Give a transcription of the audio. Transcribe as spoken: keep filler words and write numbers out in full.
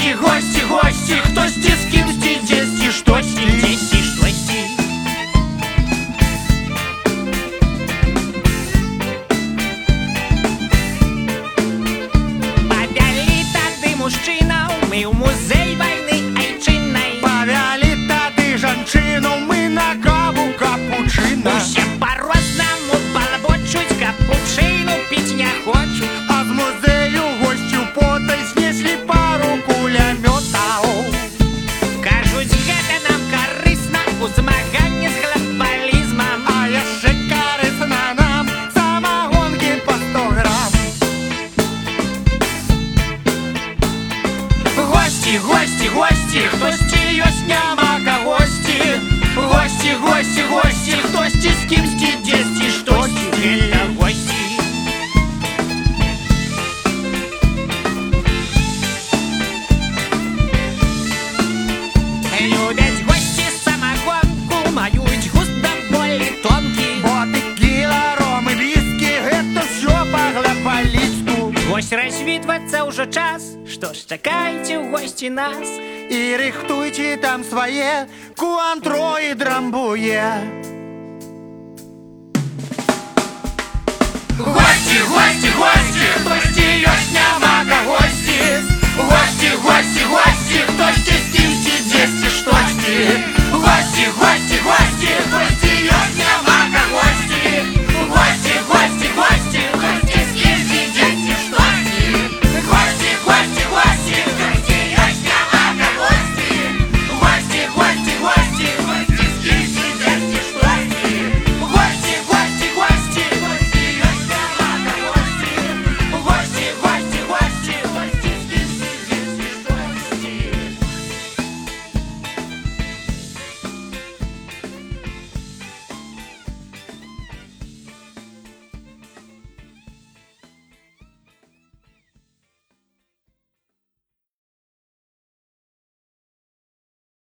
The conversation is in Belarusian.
Гості, гості, гості, хтось ті з кимсь десь, штось десь, штось. Повели тады мужчина, мы в музей войны айчинной. Повели тады жанчыну, мы на каву капучино. Усе по-рознаму балабочуць, капучыну піць не хочуць. А з музею госцю потай знеслі пару кулямётаў. Кажуць, гэта нам карысна у змаганні з глобалізмам. А яшчэ карысна нам самагонкі па сто грам. Гості, гості, гості, хтосьці ёсць, няма кагосьці. Гості, гості, гості, хтосьці з кімсьці дзесьці, штосьці, гэта гості. Любяць гості самагонку, маюць густ даволі тонкі. Бо тэкіла, ром і віскі, гэта ўсё па-глобалісту. Вось развітвацца ўжо час, што ж чакайце ў госці нас. І рыхтуйце там свае куантро і драмбуе. Гості, гості, гості, хтосьці ёсць, няма кагосьці.